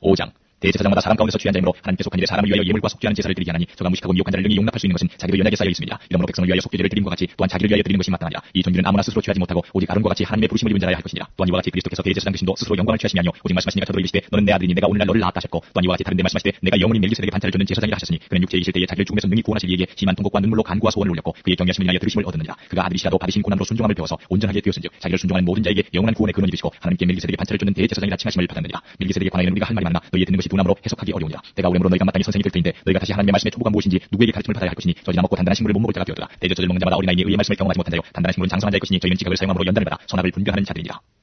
5장 대제사장마다 사람 가운데서 취한 자이므로 하나님께서 그들의 사람을 위하여 예물과 속죄하는 제사를 드리게 하나니 저가 무식하고 미혹한 자를 능히 용납할 수 있는 것은 자기도 연약에 쌓여 있습니다. 이러므로 백성을 위하여 속죄제를 드림과 같이 또한 자기를 위하여 드리는 것이 마땅하니라. 이 존귀는 아무나 스스로 취하지 못하고 오직 아론과 같이 하나님의 부르심을 입은 자라야 할 것이니라. 또한 이와 같이 그리스도께서 대제사장 되심도 스스로 영광을 취하심이 아니요 오직 말씀하시니가 저더러 이르시되 너는 내 아들이니 내가 오늘날 너를 낳았다 하셨고 또한 이와 같이 다른 데 말씀하시되 내가 영원히 멜기세덱의 반차를 줬는 제사장이라 하셨으니 그는 육체에 있을 때에 자기를 죽음에서 능히 구원하실 이에게 심한 통곡과 눈물로 간구와 소원을 올렸고 그의 경외하심을 인하여 들으심을 얻었느니라. 그가 아들이시라도 받으신 고난으로 순종함을 배워서 온전하게 되었은즉 자기를 순종하는 모든 자에게 영원한 구원의 근원이 되시고 하나님께 멜기세덱의 반차를 줬는 대제사장이라 칭하심을 받았느니라. 멜기세덱의 관하에는 우리가 할 말이 많으나 너희의 듣는 것이 둔함으로 해석하기 어려우니라. 때가 오므로 너희가 마땅히 선생이 될 터인데 너희가 다시 하나님의 말씀의 초보가 무엇인지 누구에게 가르침을 받아야 할 것이니 저희나 먹고 단단한 식물을 못 먹을 때가 되었더라. 대저젖을 먹는 자마다 어린아이니 의의 말씀을 경험하지 못한 자요 단단한 식물은 장성한 자일 것이니 저희는 지각을 사용함으로 연단을 받아 선악을 분별하는 자들이니라.